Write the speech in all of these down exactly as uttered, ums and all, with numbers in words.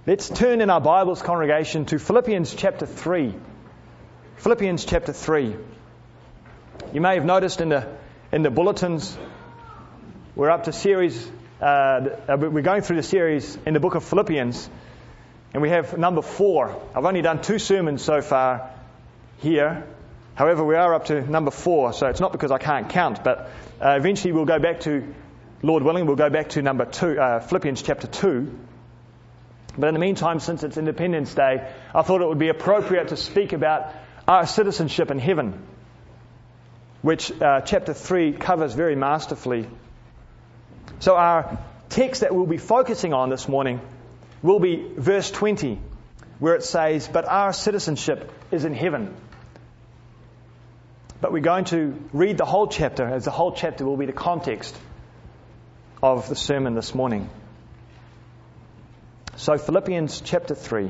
Let's turn in our Bibles, congregation, to Philippians chapter three. Philippians chapter three. You may have noticed in the in the bulletins, we're up to series, uh, we're going through the series in the book of Philippians, and we have number four. I've only done two sermons so far here. However, we are up to number four, so it's not because I can't count, but uh, eventually we'll go back to, Lord willing, we'll go back to number two, uh, Philippians chapter two. But in the meantime, since it's Independence Day, I thought it would be appropriate to speak about our citizenship in heaven, which uh, chapter three covers very masterfully. So our text that we'll be focusing on this morning will be verse twenty, where it says, "But our citizenship is in heaven." But we're going to read the whole chapter, as the whole chapter will be the context of the sermon this morning. So Philippians chapter three.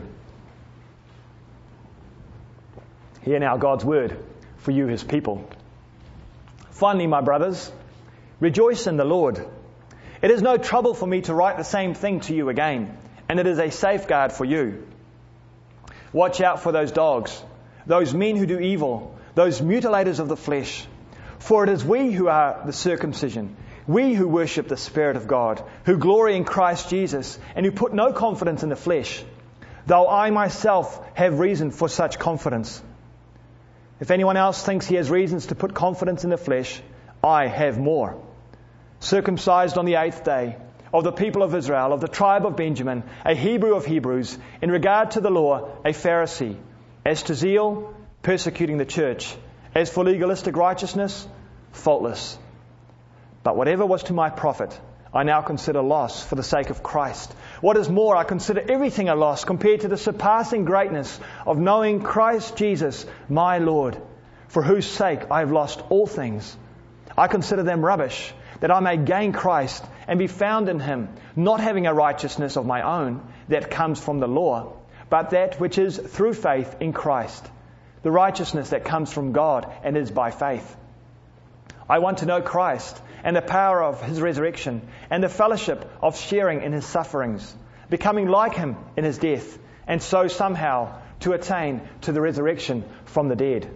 Hear now God's word for you, His people. "Finally, my brothers, rejoice in the Lord. It is no trouble for me to write the same thing to you again, and it is a safeguard for you. Watch out for those dogs, those men who do evil, those mutilators of the flesh. For it is we who are the circumcision, we who worship the Spirit of God, who glory in Christ Jesus, and who put no confidence in the flesh, though I myself have reason for such confidence. If anyone else thinks he has reasons to put confidence in the flesh, I have more. Circumcised on the eighth day, of the people of Israel, of the tribe of Benjamin, a Hebrew of Hebrews, in regard to the law, a Pharisee, as to zeal, persecuting the church, as for legalistic righteousness, faultless. But whatever was to my profit, I now consider loss for the sake of Christ. What is more, I consider everything a loss compared to the surpassing greatness of knowing Christ Jesus, my Lord, for whose sake I have lost all things. I consider them rubbish, that I may gain Christ and be found in Him, not having a righteousness of my own that comes from the law, but that which is through faith in Christ, the righteousness that comes from God and is by faith. I want to know Christ and the power of His resurrection and the fellowship of sharing in His sufferings, becoming like Him in His death, and so somehow to attain to the resurrection from the dead.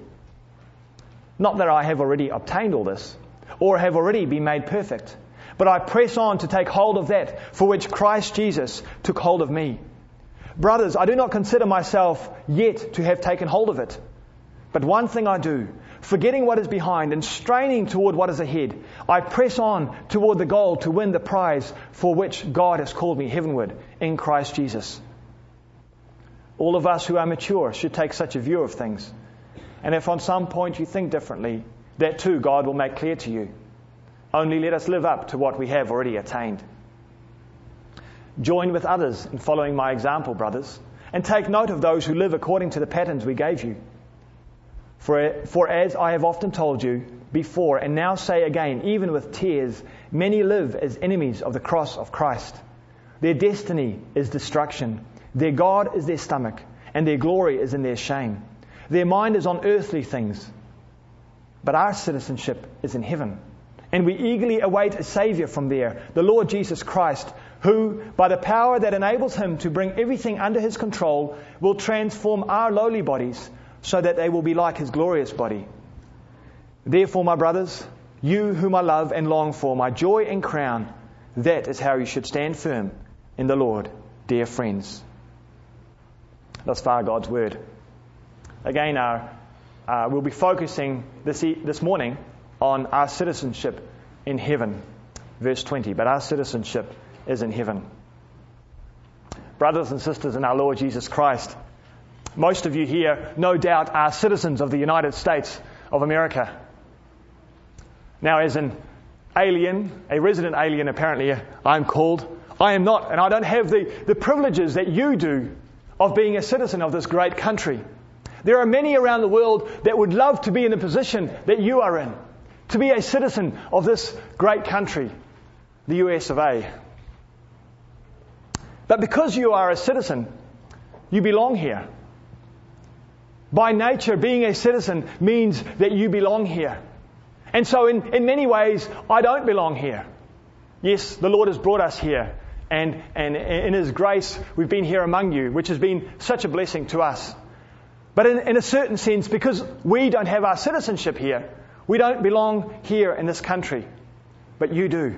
Not that I have already obtained all this, or have already been made perfect, but I press on to take hold of that for which Christ Jesus took hold of me. Brothers, I do not consider myself yet to have taken hold of it. But one thing I do, forgetting what is behind and straining toward what is ahead, I press on toward the goal to win the prize for which God has called me heavenward in Christ Jesus. All of us who are mature should take such a view of things. And if on some point you think differently, that too God will make clear to you. Only let us live up to what we have already attained. Join with others in following my example, brothers, and take note of those who live according to the patterns we gave you. For, for as I have often told you before, and now say again, even with tears, many live as enemies of the cross of Christ. Their destiny is destruction. Their God is their stomach, and their glory is in their shame. Their mind is on earthly things. But our citizenship is in heaven, and we eagerly await a Saviour from there, the Lord Jesus Christ, who, by the power that enables Him to bring everything under His control, will transform our lowly bodies so that they will be like His glorious body. Therefore, my brothers, you whom I love and long for, my joy and crown, that is how you should stand firm in the Lord, dear friends." Thus far, God's Word. Again, our, uh, we'll be focusing this, e- this morning on our citizenship in heaven. Verse twenty, "But our citizenship is in heaven." Brothers and sisters in our Lord Jesus Christ, most of you here, no doubt, are citizens of the United States of America. Now, as an alien, a resident alien apparently, I'm called, I am not, and I don't have the, the privileges that you do of being a citizen of this great country. There are many around the world that would love to be in the position that you are in, to be a citizen of this great country, the U S of A. But because you are a citizen, you belong here. By nature, being a citizen means that you belong here. And so in, in many ways, I don't belong here. Yes, the Lord has brought us here And, and in His grace, we've been here among you, which has been such a blessing to us. But in, in a certain sense, because we don't have our citizenship here, we don't belong here in this country, but you do.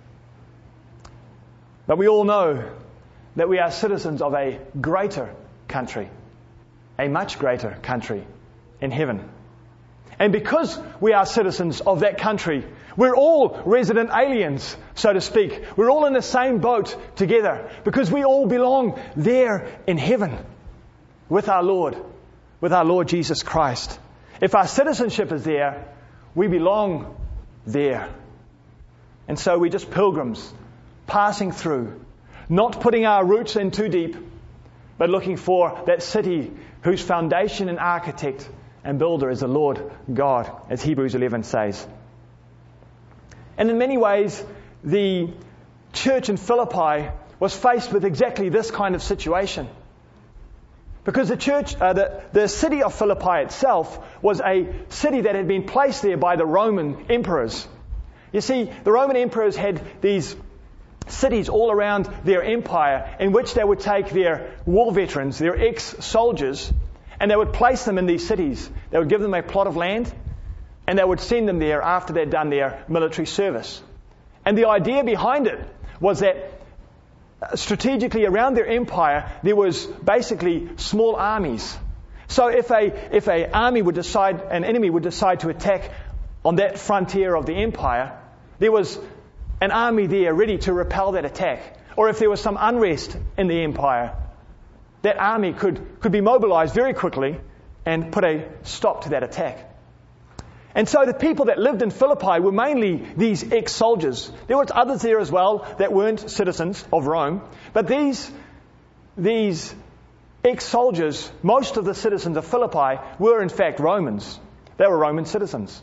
But we all know that we are citizens of a greater country, a much greater country in heaven. And because we are citizens of that country, we're all resident aliens, so to speak. We're all in the same boat together because we all belong there in heaven with our Lord, with our Lord Jesus Christ. If our citizenship is there, we belong there. And so we're just pilgrims passing through, not putting our roots in too deep, but looking for that city whose foundation and architect and builder is the Lord God, as Hebrews eleven says. And in many ways, the church in Philippi was faced with exactly this kind of situation. Because the church, uh, the, the city of Philippi itself was a city that had been placed there by the Roman emperors. You see, the Roman emperors had these cities all around their empire in which they would take their war veterans, their ex-soldiers, and they would place them in these cities. They would give them a plot of land, and they would send them there after they'd done their military service. And the idea behind it was that strategically around their empire, there was basically small armies. So if a if a army would decide, an enemy would decide to attack on that frontier of the empire, there was an army there ready to repel that attack. Or if there was some unrest in the empire, that army could, could be mobilized very quickly and put a stop to that attack. And so the people that lived in Philippi were mainly these ex-soldiers. There were others there as well that weren't citizens of Rome. But these, these ex-soldiers, most of the citizens of Philippi were in fact Romans. They were Roman citizens.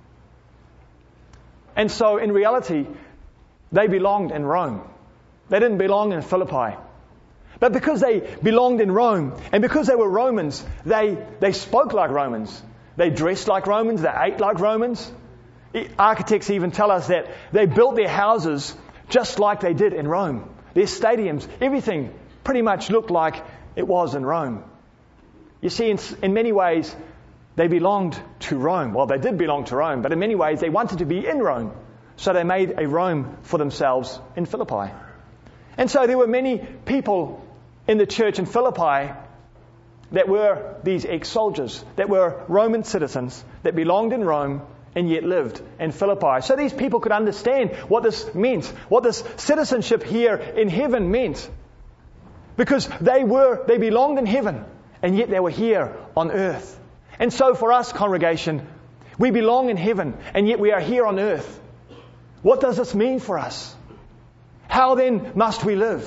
And so in reality, they belonged in Rome. They didn't belong in Philippi. But because they belonged in Rome, and because they were Romans, they, they spoke like Romans. They dressed like Romans. They ate like Romans. Architects even tell us that they built their houses just like they did in Rome. Their stadiums, everything pretty much looked like it was in Rome. You see, in, in many ways, they belonged to Rome. Well, they did belong to Rome, but in many ways, they wanted to be in Rome. So they made a Rome for themselves in Philippi. And so there were many people in the church in Philippi that were these ex-soldiers, that were Roman citizens, that belonged in Rome and yet lived in Philippi. So these people could understand what this meant, what this citizenship here in heaven meant. Because they were, they belonged in heaven, and yet they were here on earth. And so for us, congregation, we belong in heaven, and yet we are here on earth. What does this mean for us? How then must we live?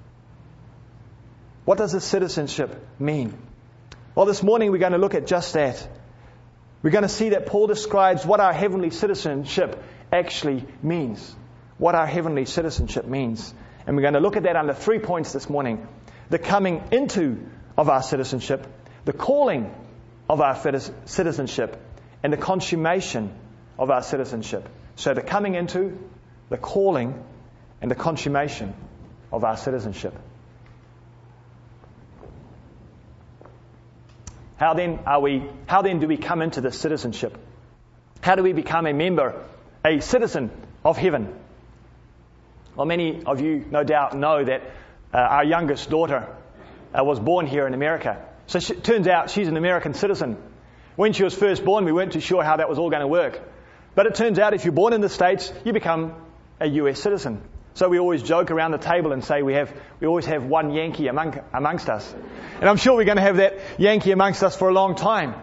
What does this citizenship mean? Well, this morning we're going to look at just that. We're going to see that Paul describes what our heavenly citizenship actually means. What our heavenly citizenship means. And we're going to look at that under three points this morning. The coming into of our citizenship, the calling of our citizenship, and the consummation of our citizenship. So the coming into, the calling, and the consummation of our citizenship. How then are we, how then do we come into this citizenship? How do we become a member, a citizen of heaven? Well, many of you no doubt know that uh, our youngest daughter uh, was born here in America. So she, it turns out she's an American citizen. When she was first born, we weren't too sure how that was all going to work. But it turns out if you're born in the States, you become a U S citizen. So we always joke around the table and say we have, we always have one Yankee among, amongst us. And I'm sure we're going to have that Yankee amongst us for a long time.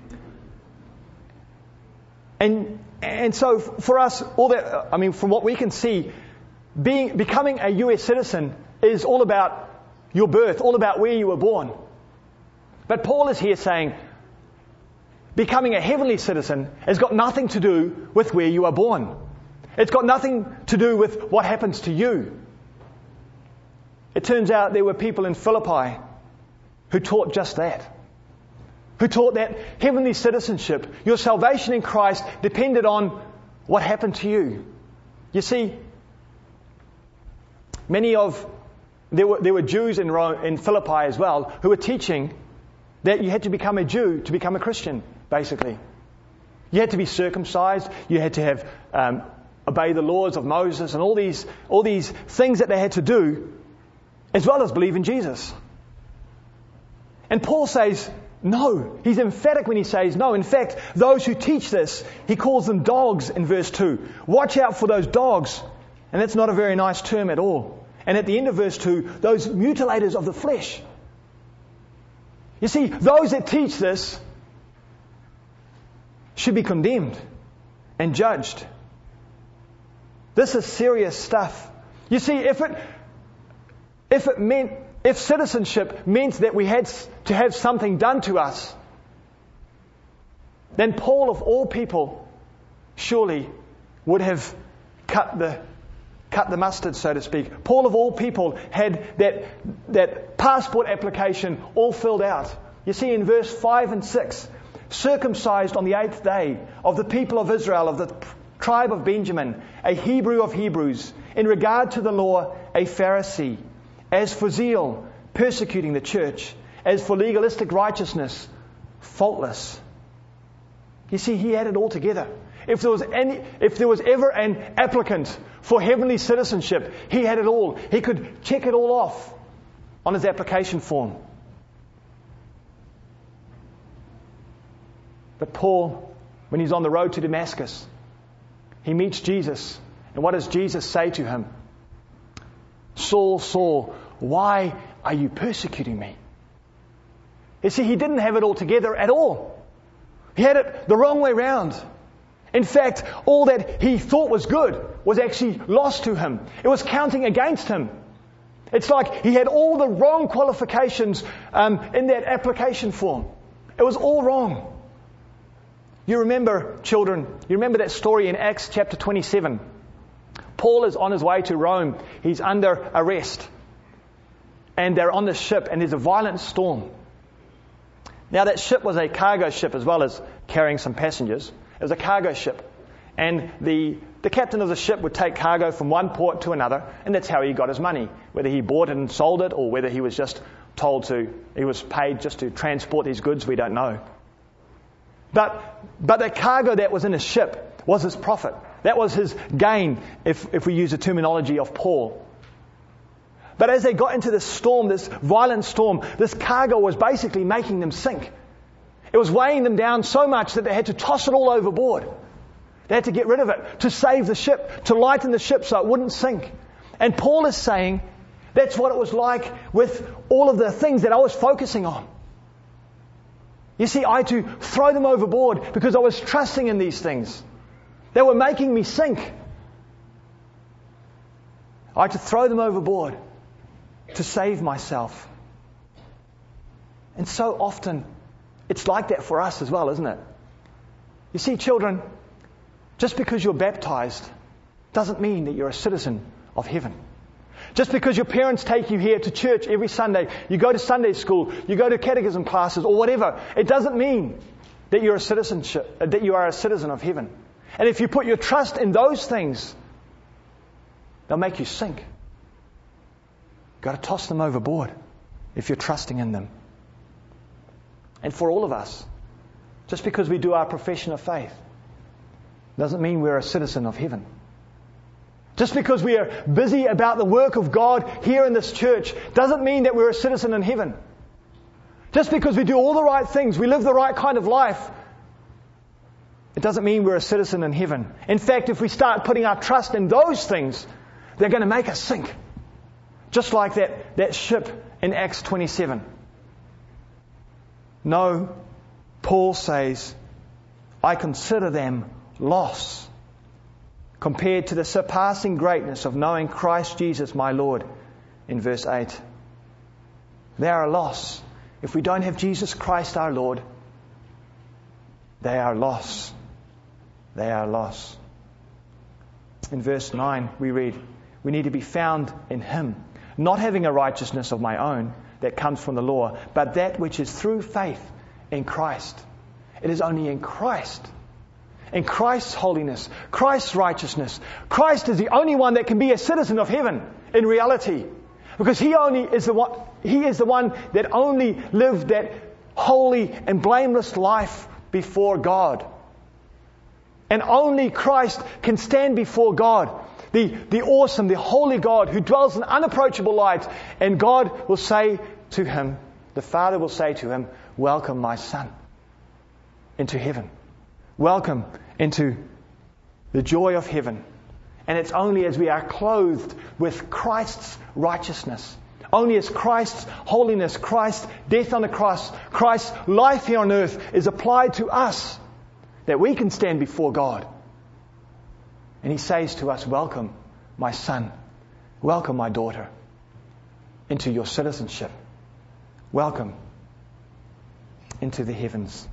And, and so for us, all that, I mean, from what we can see, being, becoming a U S citizen is all about your birth, all about where you were born. But Paul is here saying, becoming a heavenly citizen has got nothing to do with where you are born. It's got nothing to do with what happens to you. It turns out there were people in Philippi who taught just that. Who taught that heavenly citizenship, your salvation in Christ, depended on what happened to you. You see, many of, there were, there were Jews in Rome, in Philippi as well, who were teaching that you had to become a Jew to become a Christian, basically. You had to be circumcised, you had to have, um, obey the laws of Moses and all these, all these things that they had to do, as well as believe in Jesus. And Paul says, no. He's emphatic when he says no. In fact, those who teach this, he calls them dogs in verse two. Watch out for those dogs. And that's not a very nice term at all. And at the end of verse two, those mutilators of the flesh. You see, those that teach this should be condemned and judged. This is serious stuff. You see, if it, if it meant, if citizenship meant that we had to have something done to us, then Paul of all people surely would have cut the cut the mustard, so to speak. Paul of all people had that that passport application all filled out. You see in verse five and six, circumcised on the eighth day, of the people of Israel, of the tribe of Benjamin, a Hebrew of Hebrews, in regard to the law, a Pharisee. As for zeal, persecuting the church. As for legalistic righteousness, faultless. You see, he had it all together. If there was any, if there was ever an applicant for heavenly citizenship, he had it all. He could check it all off on his application form. But Paul, when he's on the road to Damascus, he meets Jesus. And what does Jesus say to him? Saul, Saul, why are you persecuting me? You see, he didn't have it all together at all. He had it the wrong way round. In fact, all that he thought was good was actually lost to him. It was counting against him. It's like he had all the wrong qualifications um, in that application form. It was all wrong. You remember, children, you remember that story in Acts chapter twenty-seven. Paul is on his way to Rome. He's under arrest. And they're on the ship and there's a violent storm. Now that ship was a cargo ship as well as carrying some passengers. It was a cargo ship. And the, the captain of the ship would take cargo from one port to another, and that's how he got his money. Whether he bought it and sold it, or whether he was just told to, he was paid just to transport these goods, we don't know. But, but the cargo that was in his ship was his profit. That was his gain, if, if we use the terminology of Paul. But as they got into this storm, this violent storm, this cargo was basically making them sink. It was weighing them down so much that they had to toss it all overboard. They had to get rid of it to save the ship, to lighten the ship so it wouldn't sink. And Paul is saying, that's what it was like with all of the things that I was focusing on. You see, I had to throw them overboard because I was trusting in these things. They were making me sink. I had to throw them overboard to save myself. And so often, it's like that for us as well, isn't it? You see, children, just because you're baptized doesn't mean that you're a citizen of heaven. Just because your parents take you here to church every Sunday, you go to Sunday school, you go to catechism classes or whatever, it doesn't mean that you're a citizenship, that you are a citizen of heaven. And if you put your trust in those things, they'll make you sink. You've got to toss them overboard if you're trusting in them. And for all of us, just because we do our profession of faith doesn't mean we're a citizen of heaven. Just because we are busy about the work of God here in this church doesn't mean that we're a citizen in heaven. Just because we do all the right things, we live the right kind of life, it doesn't mean we're a citizen in heaven. In fact, if we start putting our trust in those things, they're going to make us sink. Just like that, that ship in Acts twenty-seven. No, Paul says, I consider them loss compared to the surpassing greatness of knowing Christ Jesus my Lord, in verse eight. They are a loss. If we don't have Jesus Christ our Lord, they are loss. They are loss. In verse nine we read, we need to be found in Him, not having a righteousness of my own that comes from the law, but that which is through faith in Christ. It is only in Christ, in Christ's holiness, Christ's righteousness. Christ is the only one that can be a citizen of heaven. in reality. Because He only is the one, He is the one that only lived that holy and blameless life before God. And only Christ can stand before God, the, the awesome, the holy God who dwells in unapproachable light. And God will say to Him, the Father will say to Him, welcome my Son into heaven. Welcome into the joy of heaven. And it's only as we are clothed with Christ's righteousness, only as Christ's holiness, Christ's death on the cross, Christ's life here on earth is applied to us, that we can stand before God. And He says to us, welcome my son, welcome my daughter into your citizenship. Welcome into the heavens.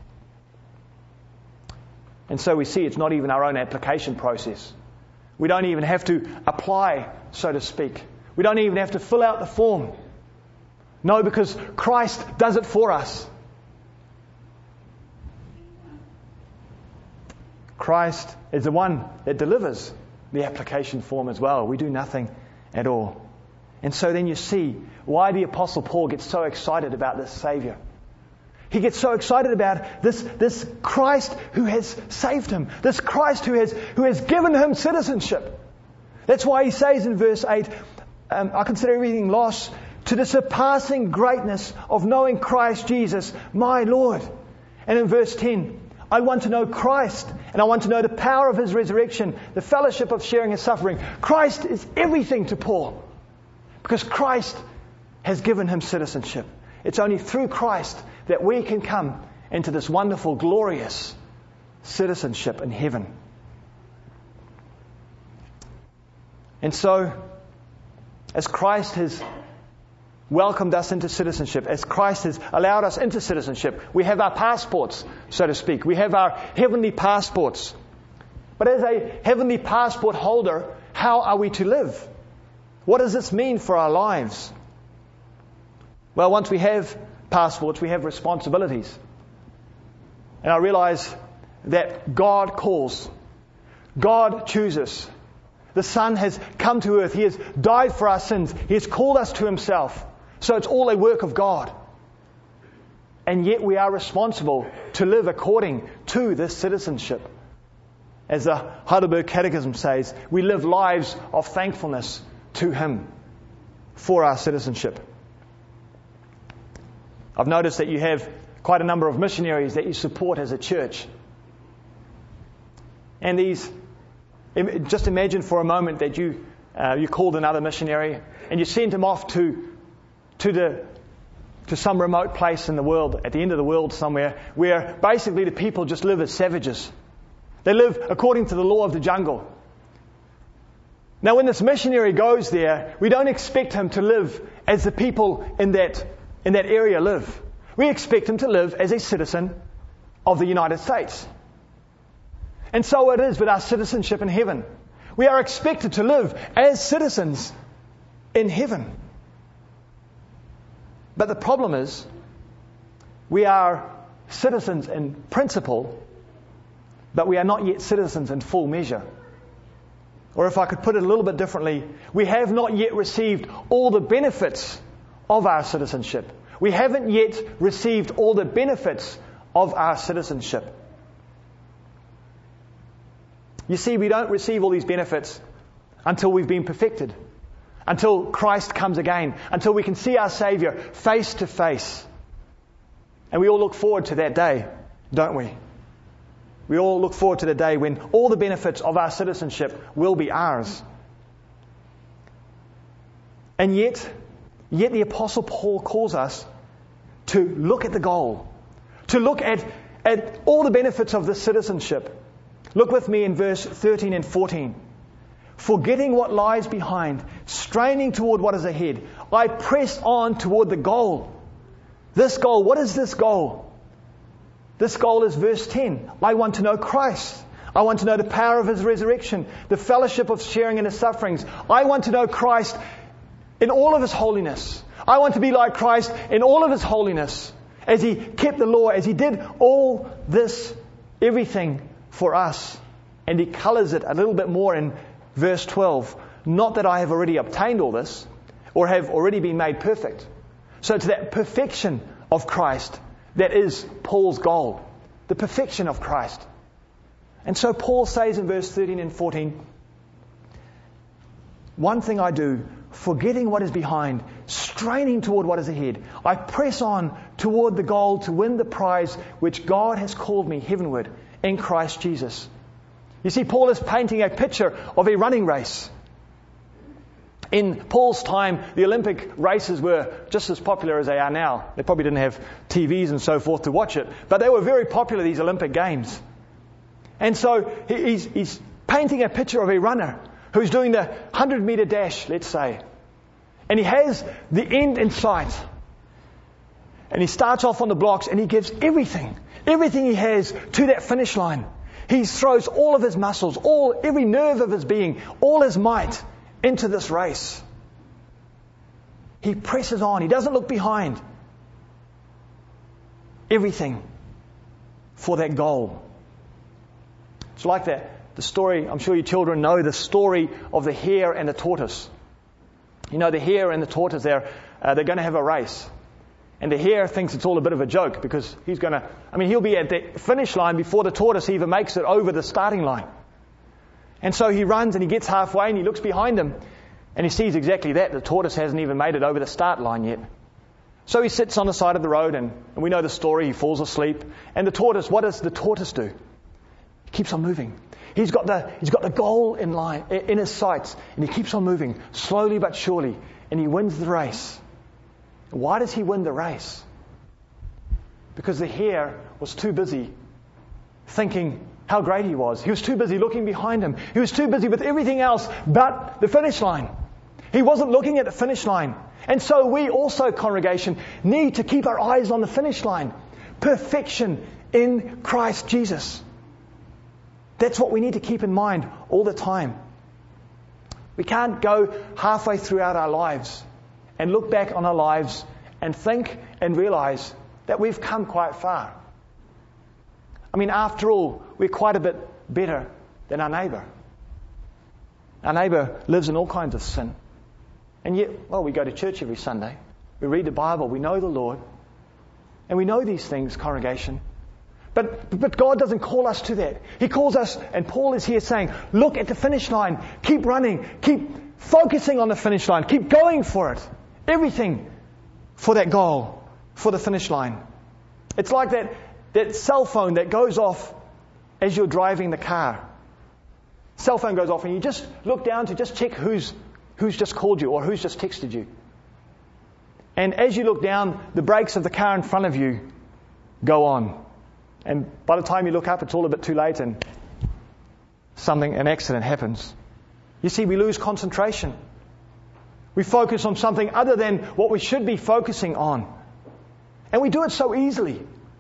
And so we see it's not even our own application process. We don't even have to apply, so to speak. We don't even have to fill out the form. No, because Christ does it for us. Christ is the one that delivers the application form as well. We do nothing at all. And so then you see why the Apostle Paul gets so excited about this Savior. He gets so excited about this, this Christ who has saved him. This Christ who has, who has given him citizenship. That's why he says in verse eight, um, I consider everything lost to the surpassing greatness of knowing Christ Jesus, my Lord. And in verse ten, I want to know Christ, and I want to know the power of His resurrection, the fellowship of sharing His suffering. Christ is everything to Paul, because Christ has given him citizenship. It's only through Christ that we can come into this wonderful, glorious citizenship in heaven. And so, as Christ has welcomed us into citizenship, as Christ has allowed us into citizenship, we have our passports, so to speak. We have our heavenly passports. But as a heavenly passport holder, how are we to live? What does this mean for our lives? Well, once we have passports, we have responsibilities. And I realize that God calls. God chooses. The Son has come to earth. He has died for our sins. He has called us to Himself. So it's all a work of God. And yet we are responsible to live according to this citizenship. As the Heidelberg Catechism says, we live lives of thankfulness to Him for our citizenship. I've noticed that you have quite a number of missionaries that you support as a church. And these, just imagine for a moment that you uh, you called another missionary and you sent him off to to the to some remote place in the world, at the end of the world somewhere, where basically the people just live as savages. They live according to the law of the jungle. Now, when this missionary goes there, we don't expect him to live as the people in that in that area live. We expect him to live as a citizen of the United States. And so it is with our citizenship in heaven. We are expected to live as citizens in heaven. But the problem is, we are citizens in principle, but we are not yet citizens in full measure. Or if I could put it a little bit differently, we have not yet received all the benefits of our citizenship. We haven't yet received all the benefits of our citizenship. You see, we don't receive all these benefits until we've been perfected, until Christ comes again, until we can see our Savior face to face. And we all look forward to that day, don't we? We all look forward to the day when all the benefits of our citizenship will be ours. And yet, yet the Apostle Paul calls us to look at the goal, to look at, at all the benefits of this citizenship. Look with me in verse thirteen and fourteen. Forgetting what lies behind, straining toward what is ahead, I press on toward the goal. This goal, what is this goal? This goal is verse ten. I want to know Christ. I want to know the power of His resurrection, the fellowship of sharing in His sufferings. I want to know Christ in all of His holiness. I want to be like Christ in all of His holiness, as He kept the law, as He did all this, everything for us. And He colours it a little bit more in verse twelve. not that I have already obtained all this or have already been made perfect. So it's that perfection of Christ that is Paul's goal. The perfection of Christ. And so Paul says in verse thirteen and fourteen, one thing I do, forgetting what is behind, straining toward what is ahead, I press on toward the goal to win the prize which God has called me heavenward in Christ Jesus. You see, Paul is painting a picture of a running race. In Paul's time, the Olympic races were just as popular as they are now. They probably didn't have T Vs and so forth to watch it, but they were very popular, these Olympic Games. And so he's, he's painting a picture of a runner who's doing the hundred meter dash, let's say. And he has the end in sight. And he starts off on the blocks and he gives everything, everything he has to that finish line. He throws all of his muscles, all, every nerve of his being, all his might into this race. He presses on. He doesn't look behind. Everything for that goal. It's like that. The story, I'm sure you children know the story of the hare and the tortoise. You know, the hare and the tortoise, they're, uh, they're going to have a race. And the hare thinks it's all a bit of a joke because he's going to, I mean, he'll be at the finish line before the tortoise even makes it over the starting line. And so he runs and he gets halfway and he looks behind him and he sees exactly that. The tortoise hasn't even made it over the start line yet. So he sits on the side of the road and, and we know the story. He falls asleep. And the tortoise, what does the tortoise do? He keeps on moving. He's got the, he's got the goal in line, in his sights, and he keeps on moving slowly but surely, and he wins the race. Why does he win the race? Because the hare was too busy thinking how great he was. He was too busy looking behind him. He was too busy with everything else but the finish line. He wasn't looking at the finish line. And so we also, congregation, need to keep our eyes on the finish line. Perfection in Christ Jesus. That's what we need to keep in mind all the time. We can't go halfway throughout our lives and look back on our lives and think and realize that we've come quite far. I mean, after all, we're quite a bit better than our neighbour. Our neighbour lives in all kinds of sin. And yet, well, we go to church every Sunday. We read the Bible. We know the Lord. And we know these things, congregation. But, but God doesn't call us to that. He calls us, and Paul is here saying, look at the finish line. Keep running. Keep focusing on the finish line. Keep going for it. Everything for that goal, for the finish line. It's like that, that cell phone that goes off as you're driving the car. Cell phone goes off and you just look down to just check who's, who's just called you or who's just texted you. And as you look down, the brakes of the car in front of you go on. And by the time you look up, it's all a bit too late and something, an accident happens. You see, we lose concentration. We focus on something other than what we should be focusing on. And we do it so easily.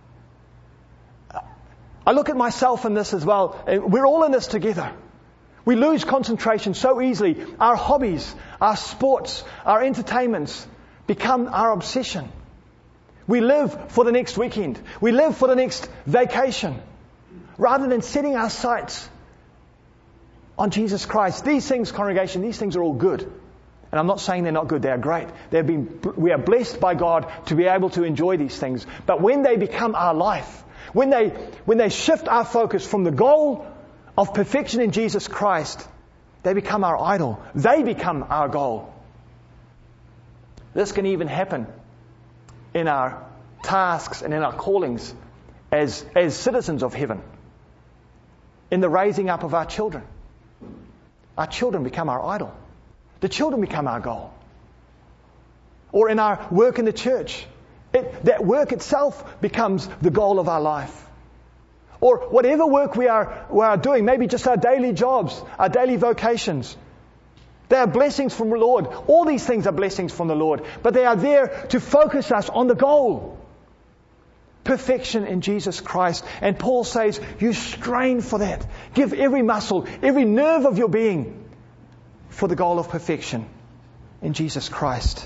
I look at myself in this as well. We're all in this together. We lose concentration so easily. Our hobbies, our sports, our entertainments become our obsession. We live for the next weekend. We live for the next vacation. Rather than setting our sights on Jesus Christ. These things, congregation, these things are all good. And I'm not saying they're not good. They are great. They've been, we are blessed by God to be able to enjoy these things. But when they become our life, when they, when they shift our focus from the goal of perfection in Jesus Christ, they become our idol. They become our goal. This can even happen in our tasks and in our callings as, as citizens of heaven. In the raising up of our children. Our children become our idol. The children become our goal. Or in our work in the church. It, that work itself becomes the goal of our life. Or whatever work we are, we are doing, maybe just our daily jobs, our daily vocations. They are blessings from the Lord. All these things are blessings from the Lord. But they are there to focus us on the goal. Perfection in Jesus Christ. And Paul says, you strain for that. Give every muscle, every nerve of your being for the goal of perfection in Jesus Christ.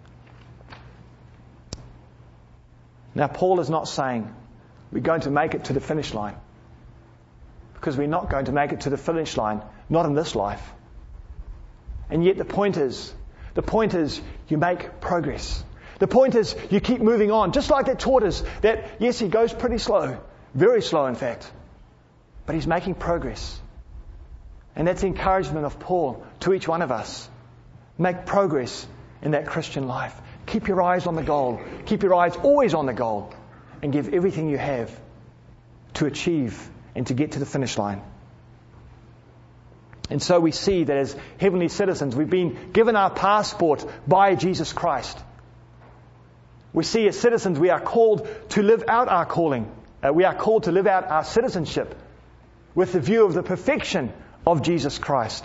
Now, Paul is not saying we're going to make it to the finish line. Because we're not going to make it to the finish line, not in this life. And yet the point is, the point is you make progress. The point is you keep moving on. Just like that taught us that, yes, he goes pretty slow. Very slow, in fact. But he's making progress. And that's the encouragement of Paul to each one of us. Make progress in that Christian life. Keep your eyes on the goal. Keep your eyes always on the goal. And give everything you have to achieve and to get to the finish line. And so we see that as heavenly citizens, we've been given our passport by Jesus Christ. We see as citizens we are called to live out our calling. Uh, we are called to live out our citizenship with the view of the perfection of Jesus Christ.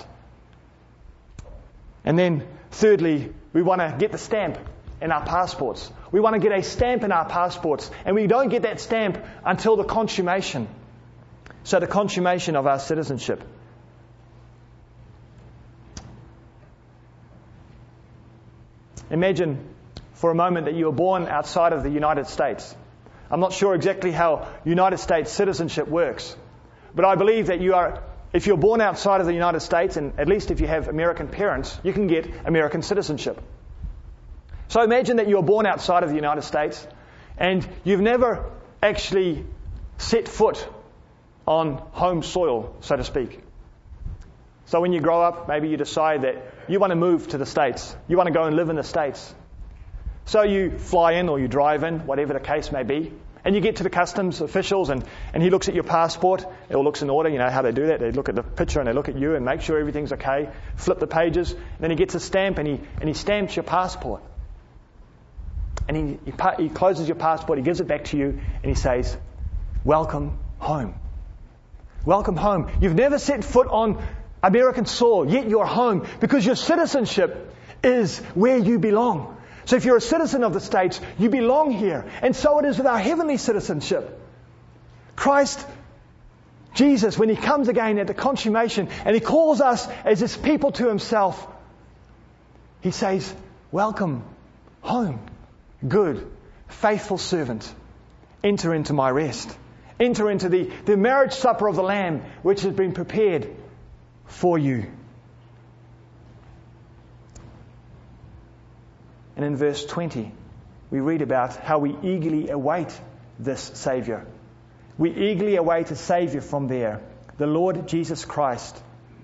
And then thirdly, we want to get the stamp in our passports. We want to get a stamp in our passports. And we don't get that stamp until the consummation. So the consummation of our citizenship. Imagine for a moment that you were born outside of the United States. I'm not sure exactly how United States citizenship works, but I believe that you are, if you're born outside of the United States, and at least if you have American parents, you can get American citizenship. So imagine that you were born outside of the United States and you've never actually set foot on home soil, so to speak. So when you grow up, maybe you decide that you want to move to the States. You want to go and live in the States. So you fly in or you drive in, whatever the case may be, and you get to the customs officials and, and he looks at your passport. It all looks in order. You know how they do that. They look at the picture and they look at you and make sure everything's okay. Flip the pages. And then he gets a stamp and he, and he stamps your passport. And he, he, he closes your passport, he gives it back to you and he says, welcome home. Welcome home. You've never set foot on American soil, yet you're home because your citizenship is where you belong. So if you're a citizen of the States, you belong here. And so it is with our heavenly citizenship. Christ, Jesus, when He comes again at the consummation and He calls us as His people to Himself, He says, welcome home. Good, faithful servant. Enter into my rest. Enter into the, the marriage supper of the Lamb, which has been prepared for you. And in verse twenty, we read about how we eagerly await this Saviour. We eagerly await a Saviour from there, the Lord Jesus Christ.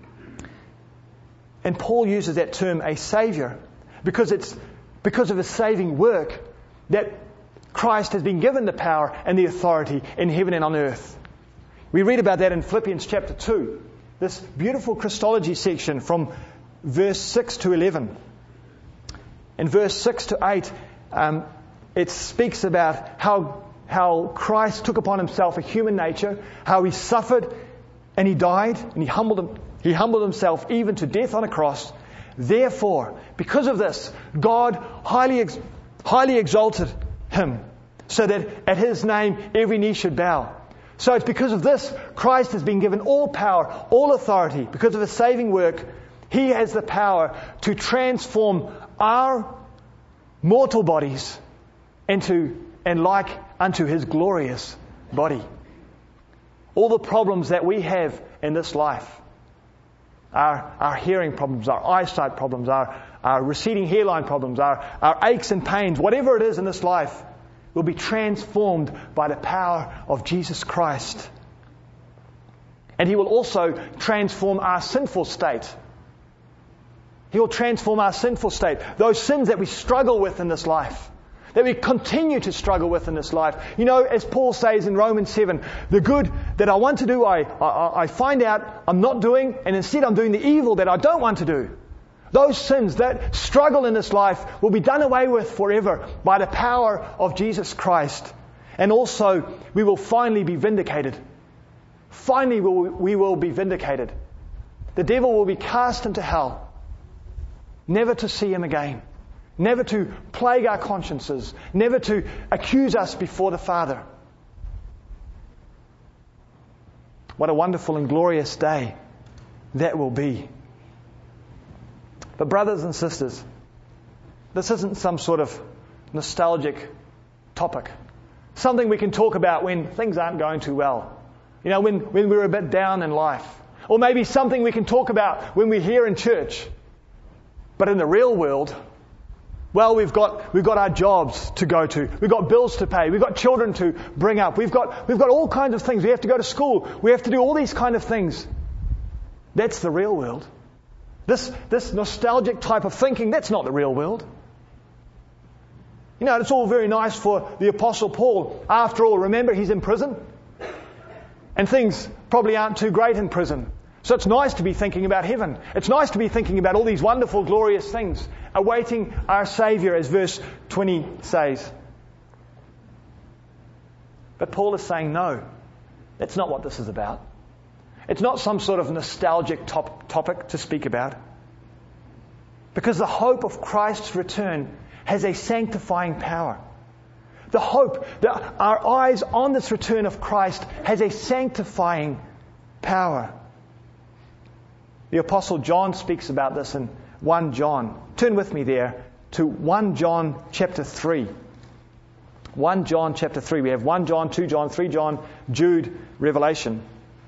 And Paul uses that term, a Saviour, because it's because of His saving work that Christ has been given the power and the authority in heaven and on earth. We read about that in Philippians chapter two. This beautiful Christology section from verse six to eleven. In verse six to eight, um, it speaks about how, how Christ took upon Himself a human nature, how He suffered and He died, and He humbled, him, he humbled Himself even to death on a cross. Therefore, because of this, God highly, ex- highly exalted Him, so that at His name every knee should bow. So it's because of this, Christ has been given all power, all authority. Because of His saving work, He has the power to transform our mortal bodies into and like unto His glorious body. All the problems that we have in this life, our, our hearing problems, our eyesight problems, our, our receding hairline problems, our, our aches and pains, whatever it is in this life, will be transformed by the power of Jesus Christ. And He will also transform our sinful state. He will transform our sinful state. Those sins that we struggle with in this life, that we continue to struggle with in this life. You know, as Paul says in Romans seven, the good that I want to do, I, I, I find out I'm not doing, and instead I'm doing the evil that I don't want to do. Those sins, that struggle in this life will be done away with forever by the power of Jesus Christ. And also, we will finally be vindicated. Finally, we will be vindicated. The devil will be cast into hell, never to see him again, never to plague our consciences, never to accuse us before the Father. What a wonderful and glorious day that will be. But brothers and sisters, this isn't some sort of nostalgic topic. Something we can talk about when things aren't going too well. You know, when, when we're a bit down in life. Or maybe something we can talk about when we're here in church. But in the real world, well, we've got we've got our jobs to go to. We've got bills to pay. We've got children to bring up. We've got we've got all kinds of things. We have to go to school. We have to do all these kind of things. That's the real world. This this nostalgic type of thinking, that's not the real world. You know, it's all very nice for the Apostle Paul. After all, remember, he's in prison. And things probably aren't too great in prison. So it's nice to be thinking about heaven. It's nice to be thinking about all these wonderful, glorious things, awaiting our Saviour, as verse twenty says. But Paul is saying, no, that's not what this is about. It's not some sort of nostalgic top, topic to speak about. Because the hope of Christ's return has a sanctifying power. The hope that our eyes on this return of Christ has a sanctifying power. The Apostle John speaks about this in First John. Turn with me there to First John chapter three. First John chapter three. We have First John, Second John, Third John, Jude, Revelation.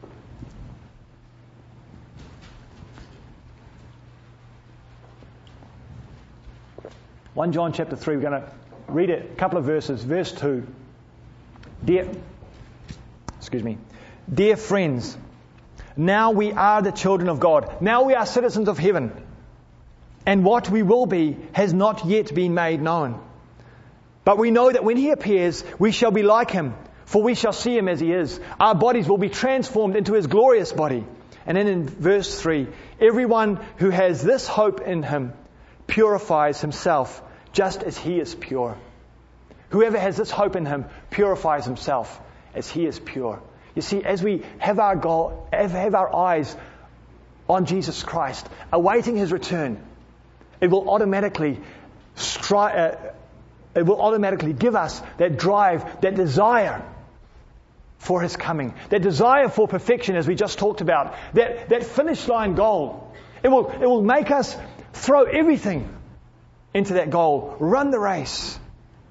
First John chapter three, we're going to read it, a couple of verses. Verse two. Dear, excuse me. Dear friends, now we are the children of God. Now we are citizens of heaven. And what we will be has not yet been made known. But we know that when He appears, we shall be like Him, for we shall see Him as He is. Our bodies will be transformed into His glorious body. And then in verse three, everyone who has this hope in Him purifies himself just as He is pure. Whoever has this hope in Him purifies himself as He is pure. You see, as we have our goal, have our eyes on Jesus Christ, awaiting His return, it will automatically stri- uh, it will automatically give us that drive, that desire for His coming, that desire for perfection, as we just talked about, that that finish line goal. It will it will make us throw everything into that goal, run the race.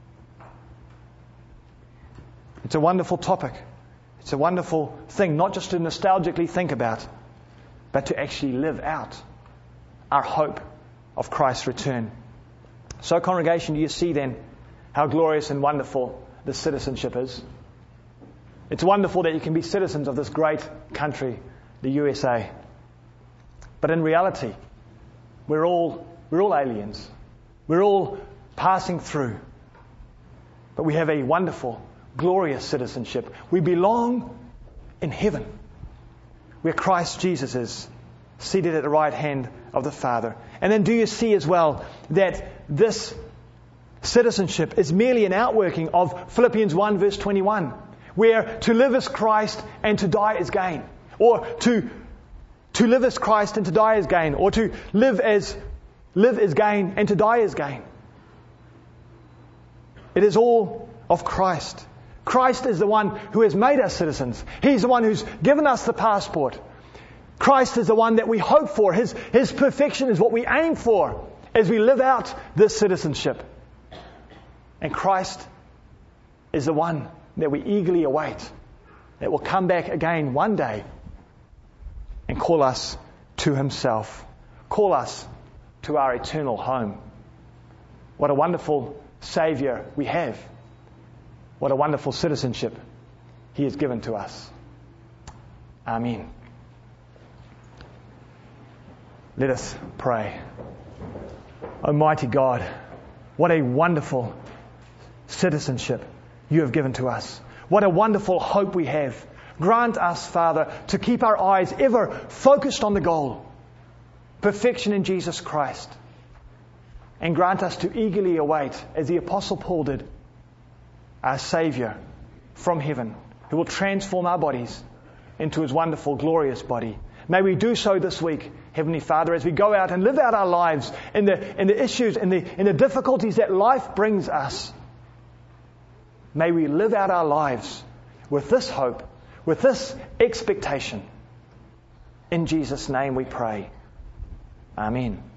It's a wonderful topic. It's a wonderful thing, not just to nostalgically think about, but to actually live out our hope of Christ's return. So, congregation, do you see then how glorious and wonderful this citizenship is? It's wonderful that you can be citizens of this great country, the U S A. But in reality, we're all we're all aliens. We're all passing through. But we have a wonderful, glorious citizenship. We belong in heaven, where Christ Jesus is, seated at the right hand of the Father. And then do you see as well that this citizenship is merely an outworking of Philippians one verse twenty-one, where to live is Christ and to die is gain. Or to to live as Christ and to die is gain. Or to live as live is gain and to die is gain. It is all of Christ. Christ is the one who has made us citizens. He's the one who's given us the passport. Christ is the one that we hope for. His, his perfection is what we aim for as we live out this citizenship. And Christ is the one that we eagerly await, that will come back again one day and call us to Himself. Call us to our eternal home. What a wonderful Saviour we have. What a wonderful citizenship He has given to us. Amen. Let us pray. Almighty God, what a wonderful citizenship You have given to us. What a wonderful hope we have. Grant us, Father, to keep our eyes ever focused on the goal, perfection in Jesus Christ. And grant us to eagerly await, as the Apostle Paul did, our Saviour from heaven, who will transform our bodies into His wonderful, glorious body. May we do so this week, Heavenly Father, as we go out and live out our lives in the in the issues, in the in the difficulties that life brings us. May we live out our lives with this hope, with this expectation. In Jesus' name we pray. Amen.